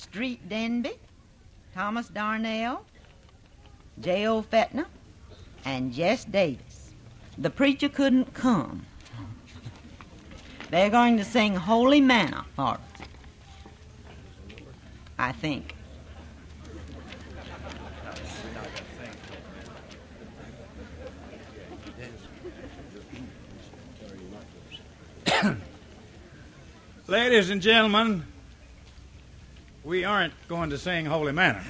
Street Denby, Thomas Darnell, J.O. Fetner, and Jess Davis. The preacher couldn't come. They're going to sing Holy Manna for us, I think. Ladies and gentlemen, we aren't going to sing Holy Manna.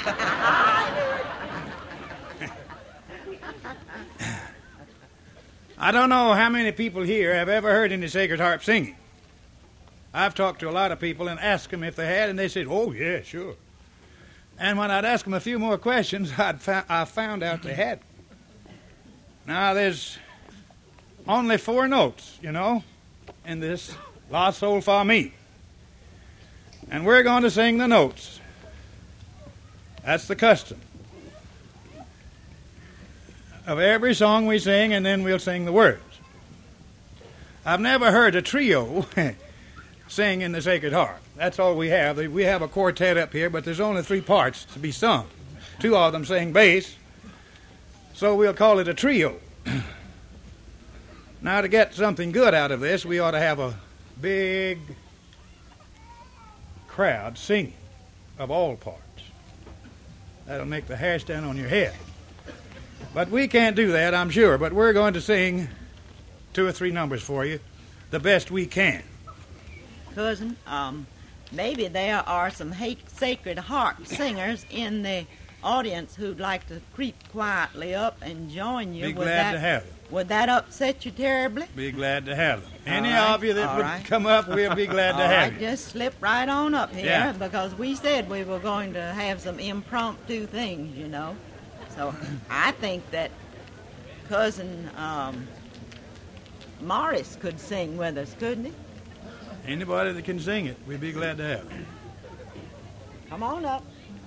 I don't know how many people here have ever heard any Sacred Harp singing. I've talked to a lot of people and asked them if they had, and they said, oh, yeah, sure. And when I'd ask them a few more questions, I found out they hadn't. Now, there's only 4 notes, in this La Sol Fa Mi. And we're going to sing the notes. That's the custom of every song we sing, and then we'll sing the words. I've never heard a trio sing in the Sacred Harp. That's all we have. We have a quartet up here, but there's only 3 parts to be sung. 2 of them sing bass, so we'll call it a trio. Now, to get something good out of this, we ought to have a big crowd singing of all parts. That'll make the hair stand on your head. But we can't do that, I'm sure. But we're going to sing 2 or 3 numbers for you, the best we can. Cousin, maybe there are some Sacred Harp singers in the audience who'd like to creep quietly up and join you. Be glad to have them. Would that upset you terribly? Be glad to have them. Any of you that would come up, we'll be glad to have you. Just slip right on up here, Yeah. because we said we were going to have some impromptu things, So I think that Cousin Morris could sing with us, couldn't he? Anybody that can sing it, we'd be glad to have them. Come on up.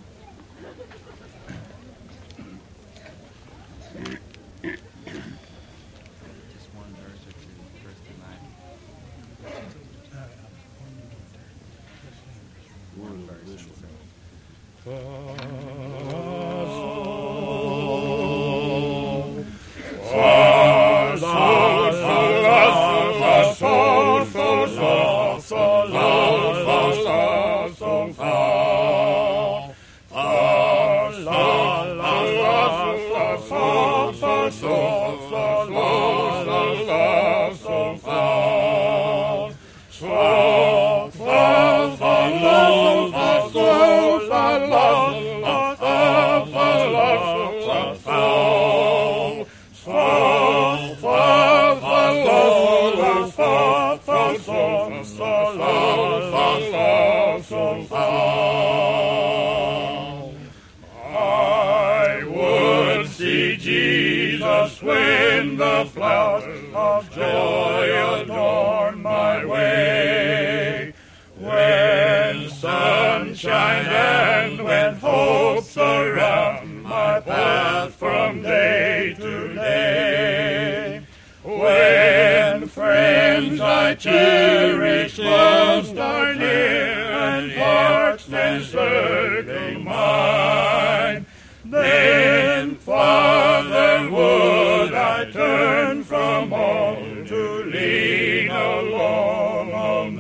I would see Jesus when the flowers of joy adorn my way, when sunshine and when hope surround my path from day to day, when friends I cherish most are near and hearts encircling mine, then, Father, would I turn from all to lean alone on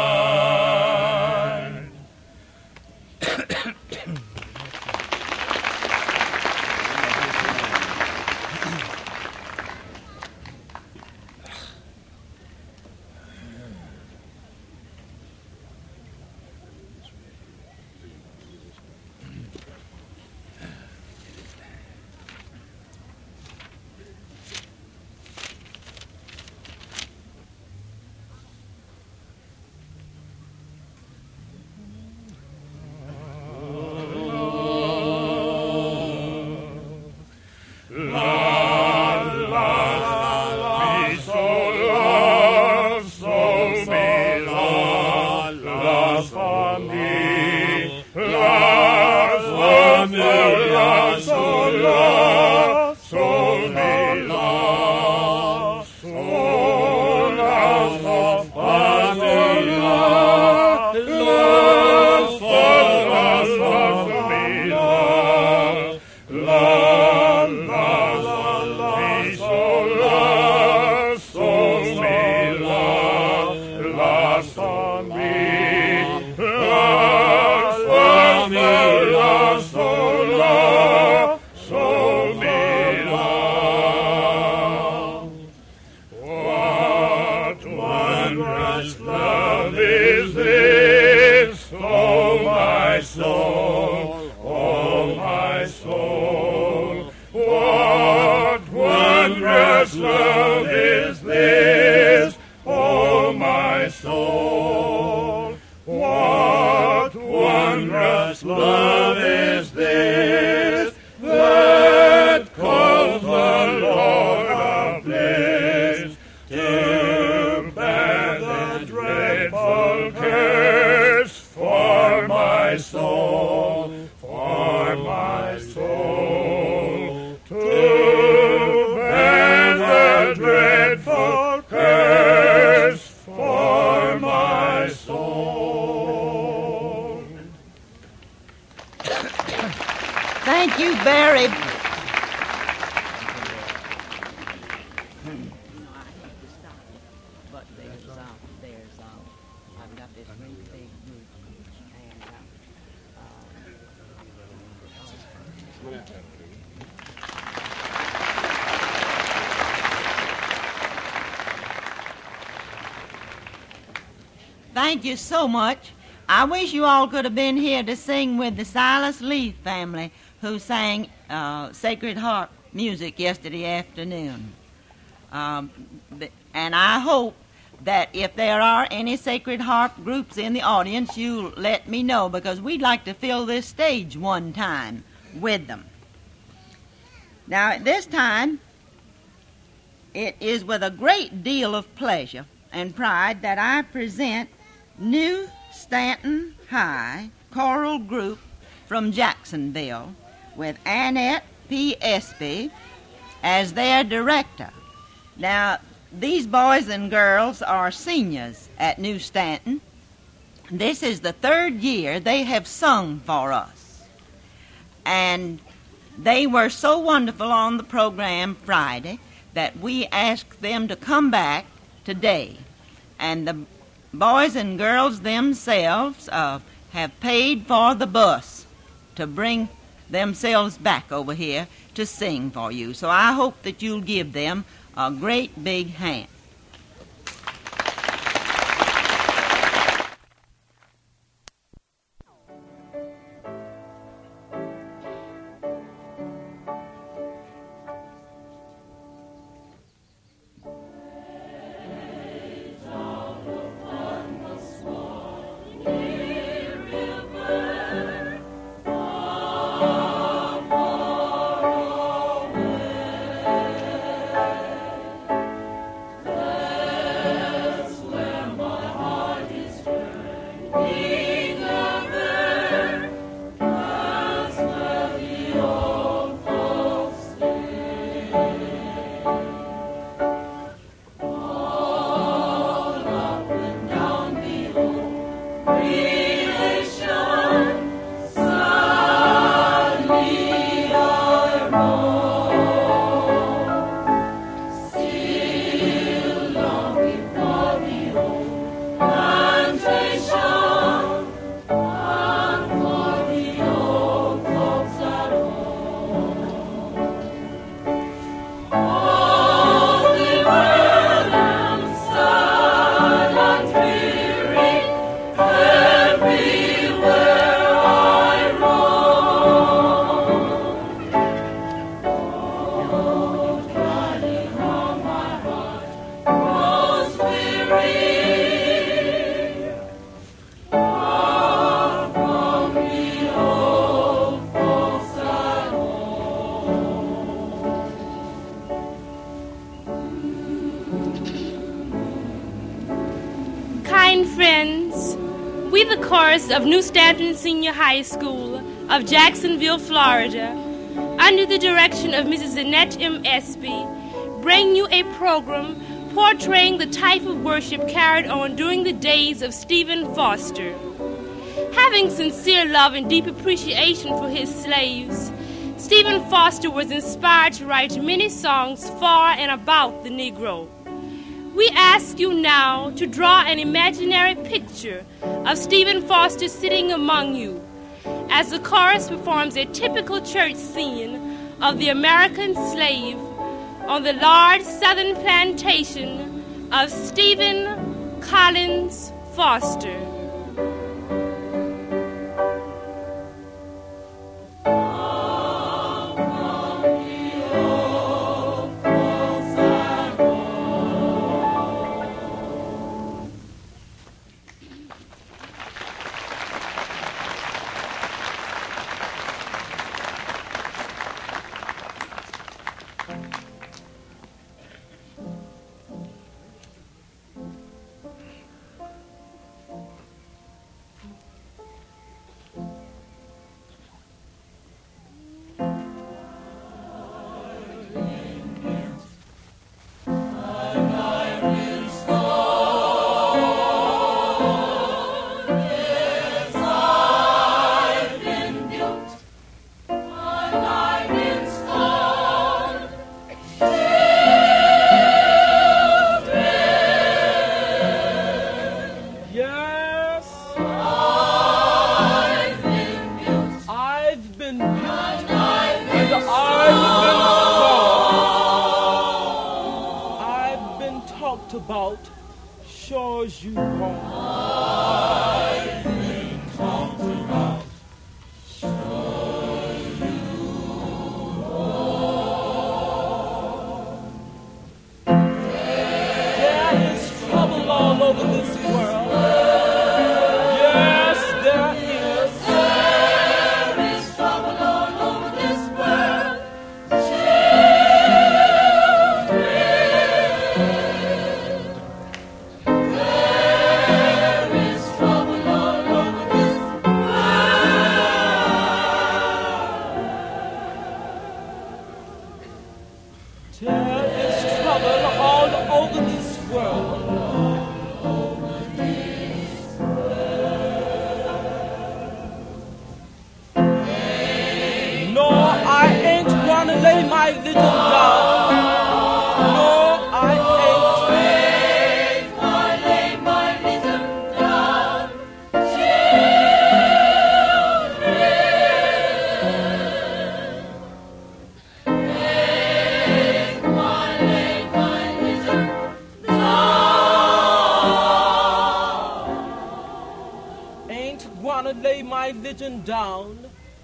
thine. soul. What wondrous love is this that calls the Lord of bliss to bear the dreadful curse for my soul, for my soul, to bear the dreadful curse for my soul. Thank you, Barry. I've got this really big group, and thank you so much. I wish you all could have been here to sing with the Silas Leith family who sang Sacred Harp music yesterday afternoon. And I hope that if there are any Sacred Harp groups in the audience, you'll let me know, because we'd like to fill this stage one time with them. Now, at this time, it is with a great deal of pleasure and pride that I present New Stanton High Choral Group from Jacksonville with Annette P. Espy as their director. Now, these boys and girls are seniors at New Stanton. This is the third year they have sung for us. And they were so wonderful on the program Friday that we asked them to come back today. And the boys and girls themselves have paid for the bus to bring themselves back over here to sing for you. So I hope that you'll give them a great big hand. Of New Stanton Senior High School of Jacksonville, Florida, under the direction of Mrs. Annette M. Espy, bring you a program portraying the type of worship carried on during the days of Stephen Foster. Having sincere love and deep appreciation for his slaves, Stephen Foster was inspired to write many songs for and about the Negro. We ask you now to draw an imaginary picture of Stephen Foster sitting among you as the chorus performs a typical church scene of the American slave on the large southern plantation of Stephen Collins Foster. sure as you want. I've been talked about. Sure you There is trouble all over this world. Yes, there is. There is trouble all over this world. There is trouble all over this world. There is trouble all over this world. No, I ain't gonna lay my little down. No, I ain't. I lay my little down. Ain't gonna lay my religion down.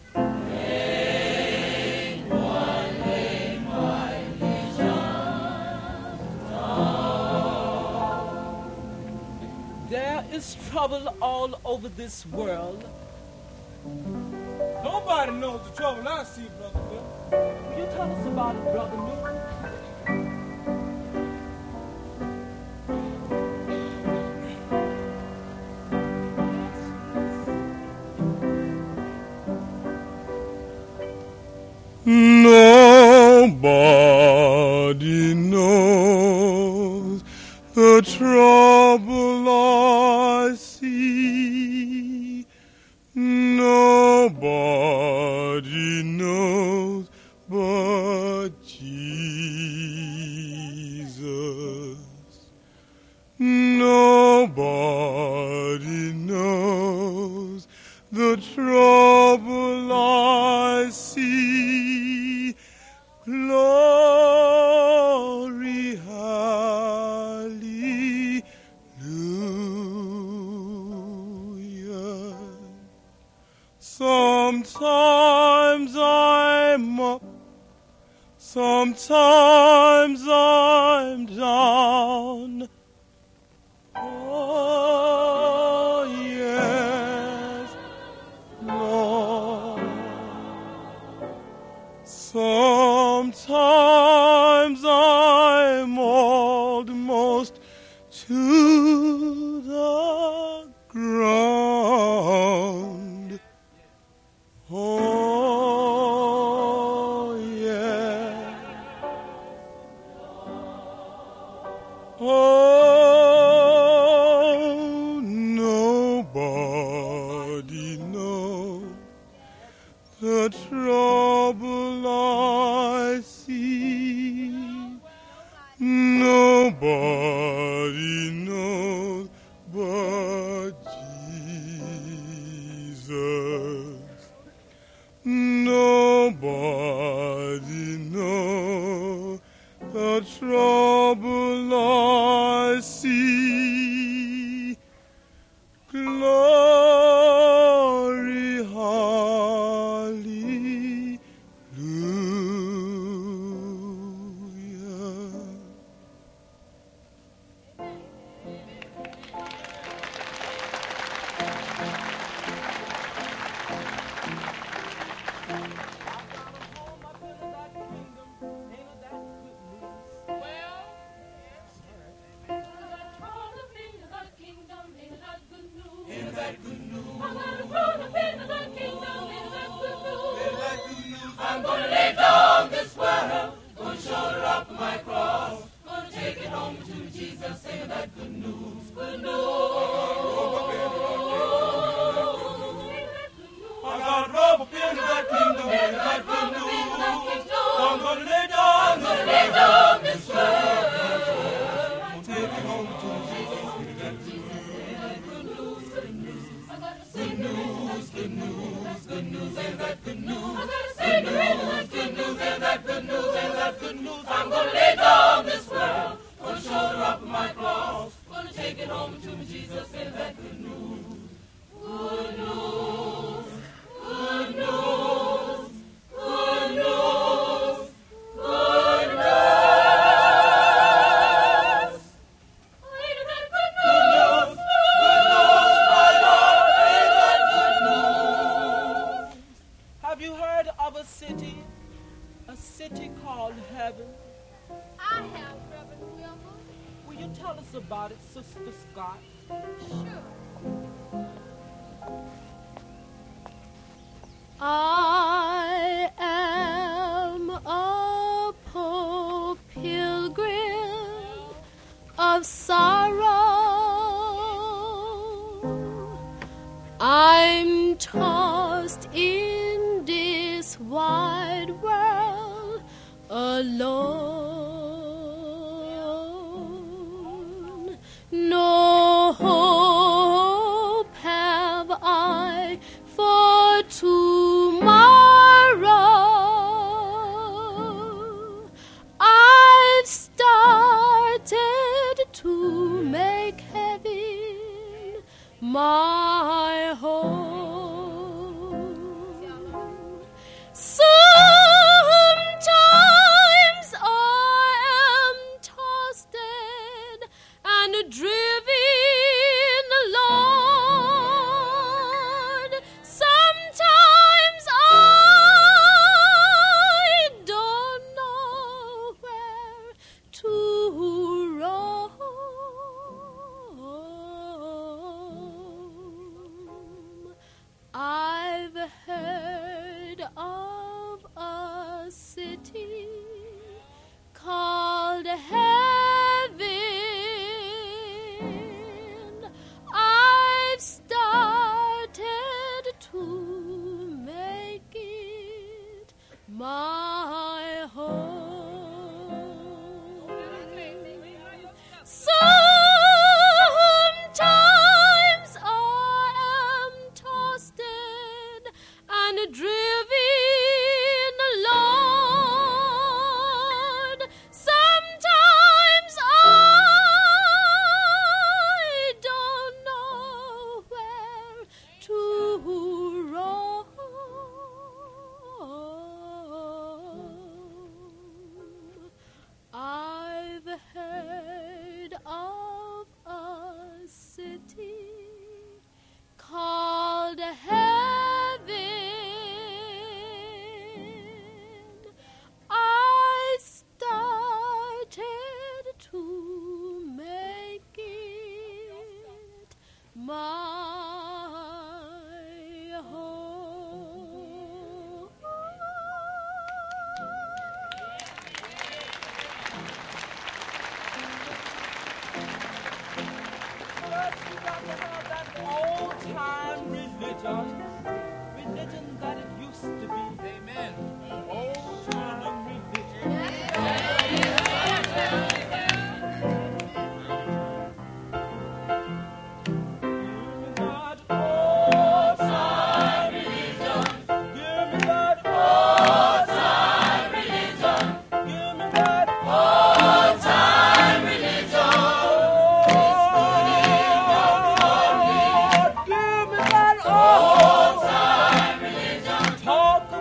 There is trouble all over this world. Nobody knows the trouble I see, Brother Bill. Will you tell us about it, Brother Newton? Nobody knows the trouble I see. Nobody knows but Jesus. Nobody knows the trouble I see. Glory, hallelujah. Sometimes I'm up, sometimes I'm down. Oh, yes, Lord. Sometimes I'm almost to the ground. Oh, yeah. Oh, nobody knows the trouble I see. Nobody knows but Jesus. Nobody knows the trouble I see. Glory, hallelujah. I'm gonna lay down this world, gonna shoulder up my cross, gonna take it home to Jesus, sing that good news, good news. I got a rope up into that kingdom, into that good news. I'm gonna lay down this world, take it home to Jesus. good news, good news. I gotta sing good news, good news, good news, and that good news. I gotta sing good news, and that good news, and that good news. I'm gonna lay down this world, gonna shoulder up my cross, gonna take it home to me, Jesus, send that good news. Good news, good news, good news, good news. Ain't that good news? Good news, my Lord, ain't that good news? Have you heard of a city called heaven? I have, Reverend Wilbur. Will you tell us about it, Sister Scott? Sure. I am a poor pilgrim of sorrow. I'm tossed in this wide world alone. No hope have I for tomorrow. I've started to make heaven my home. Sometimes I am tossed and driven, Lord. Sometimes I don't know where to roam. I've heard of a city called heaven. I've started to make it my home. Sometimes I am tossed and driven, Lord. Sometimes I don't know where to roam. I've heard of a city called heaven. I started to make it my home. First, we got to have that old-time religion that it used to be. Amen. Old-time religion. Give me that old-time religion. Give me that old-time religion. Give me that old-time religion. Talk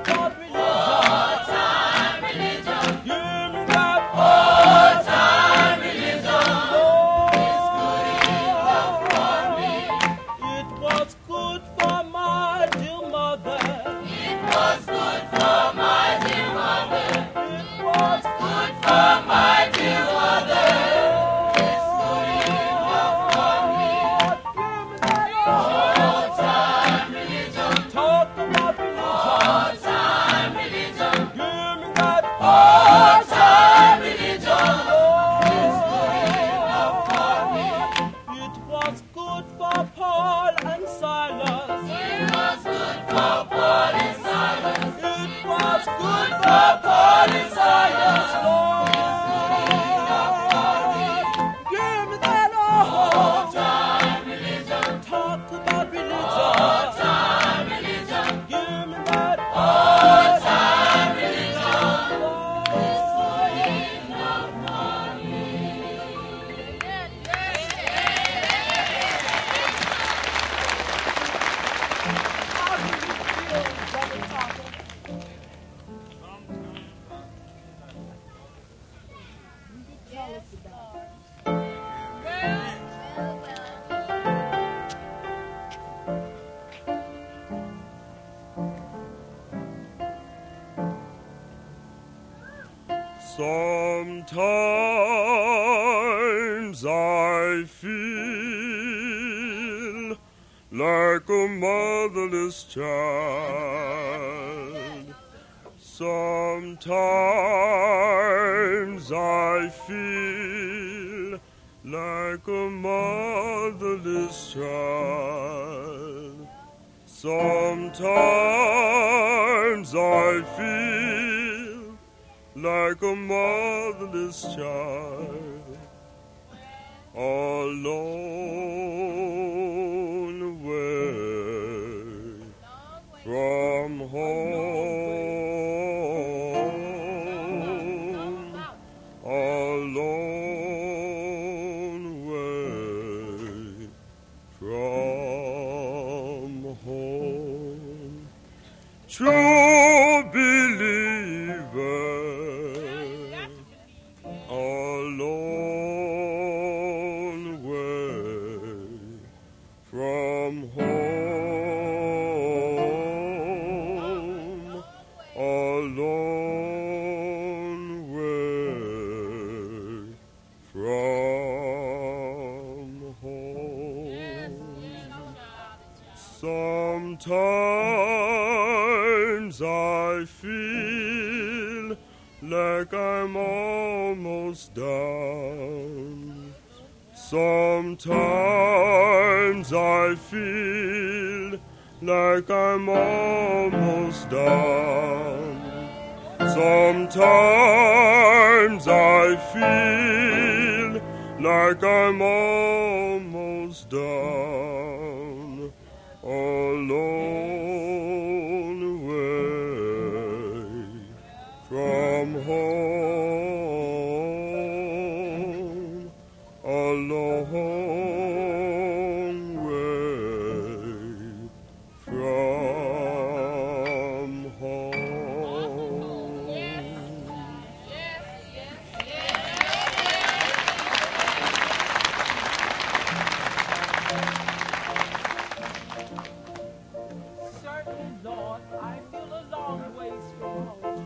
Sometimes I feel like a motherless child. Sometimes I feel like a motherless child. Sometimes I feel like a motherless child, alone away from home, alone away from home. True believer, alone away from home, alone away from home. Sometimes I feel like I'm almost down. Sometimes I feel like I'm almost down. Sometimes I feel like I'm almost down, alone away from home, alone away from home. Certainly, Lord, I feel a long ways from home.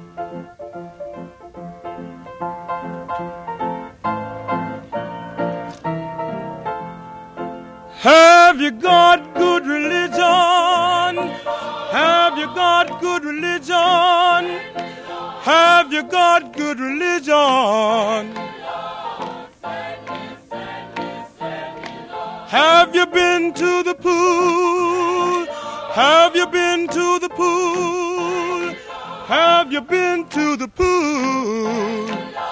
Have you got good religion? Have you got good religion? Have you got good religion? Have you been to the pool? Have you been to the pool? Have you been to the pool?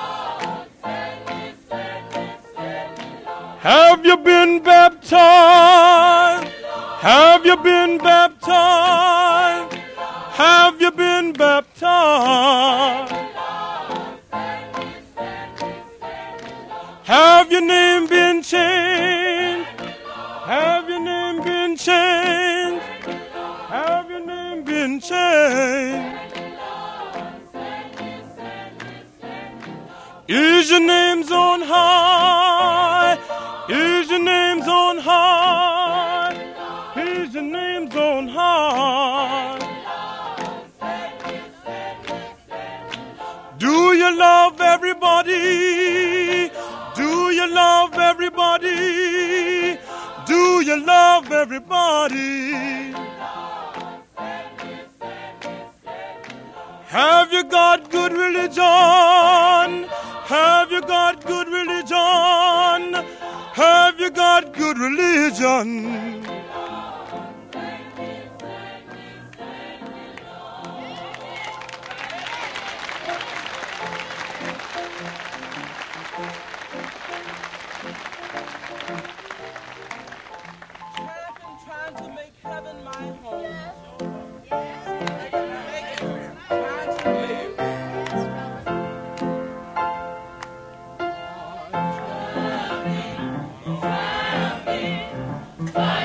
Have you been baptized? Have you been baptized? Have you been baptized? Have your name been changed? Have your name been changed? Have your name been changed? Is your name's on high? Is your name's on high? Is your name's on high? Do you love everybody? Do you love everybody? Do you love everybody? Have you got good religion? Have you got good religion? Have you got good religion? Trapping, trying to make heaven my home. Bye.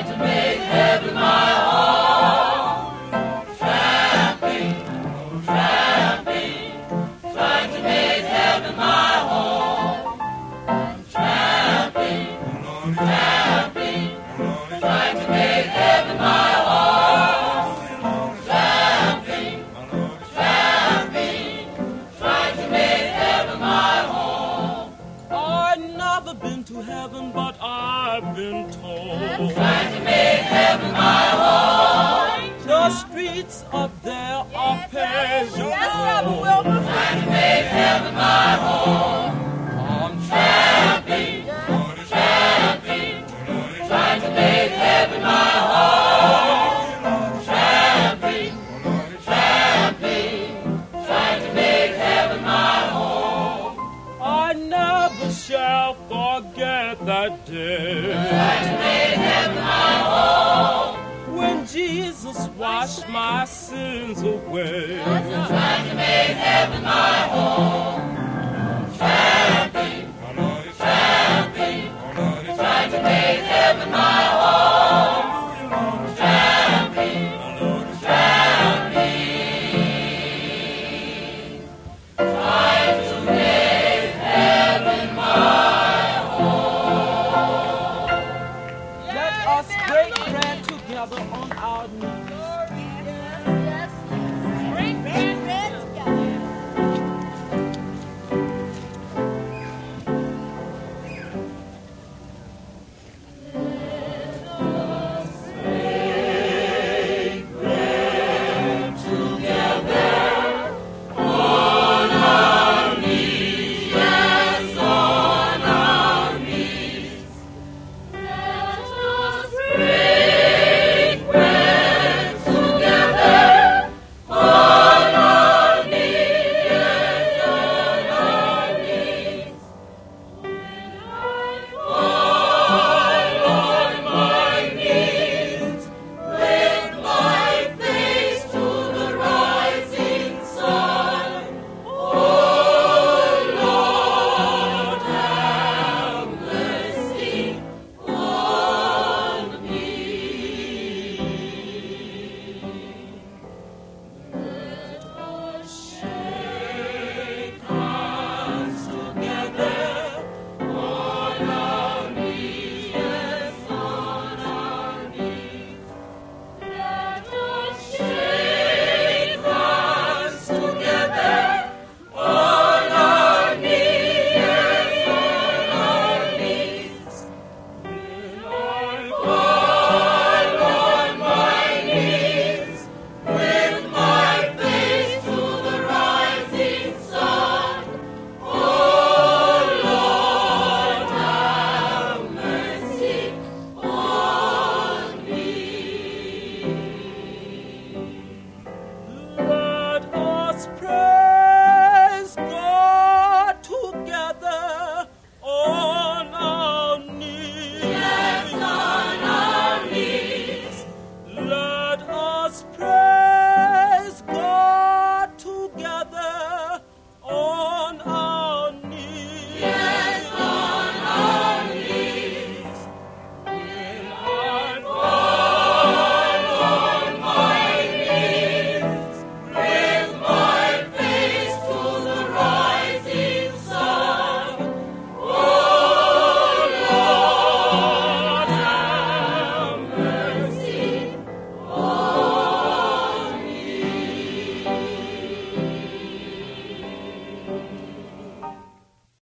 been told. Trying to make heaven my home. The streets up there are paved. Trying to make heaven my home. I'm Tramping, tramping, trying to make heaven my home. Tramping, tramping, trying to make heaven my home. I never shall forget that day Trying to make heaven my home. when Jesus washed my sins away. Trying to make heaven my home. Tramping, tramping, trying to make heaven my home. Tramping, tramping, trying to make heaven my home. Let us break bread together on our knees.